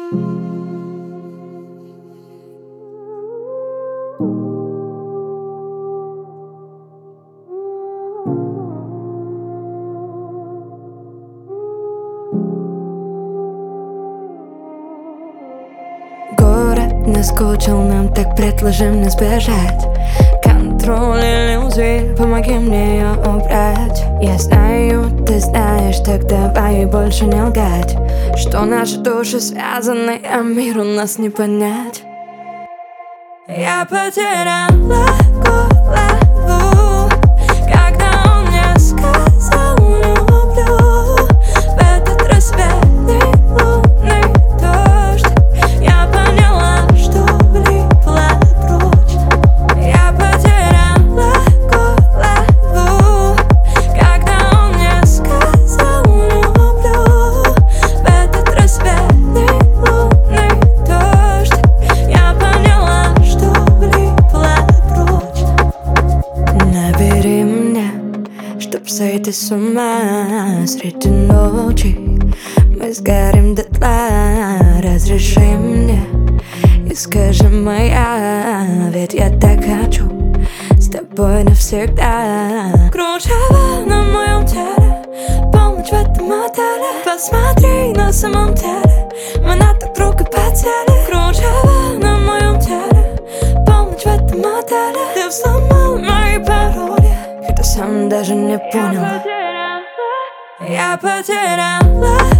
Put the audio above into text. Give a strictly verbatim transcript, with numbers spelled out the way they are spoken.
Город наскучил нам, так предложи мне сбежать. Контроль иллюзий, помоги мне ее убрать. Я знаю, ты знаешь, так давай больше не лгать, что наши души связаны, а мир у нас не понять. Я потеряла голову, когда он мне сказал люблю. В этот рассветный лунный дождь я поняла, что влипла прочь. Я потеряла голову, когда он мне сказал люблю. В этот рассветный лунный дождь я поняла, что влипла прочь. Набери меня, чтоб сойти с ума среди ночи. Мы сгорим дотла, разреши мне и скажи моя, ведь я так хочу с тобой навсегда. Кружева на моем теле, полночь в этом отеле. Посмотри, на самом деле мы на друг друга потели. Кружева на моем теле, полночь в этом отеле. Ты взломал мои пароли, хотя сам даже не понял. Я потеряла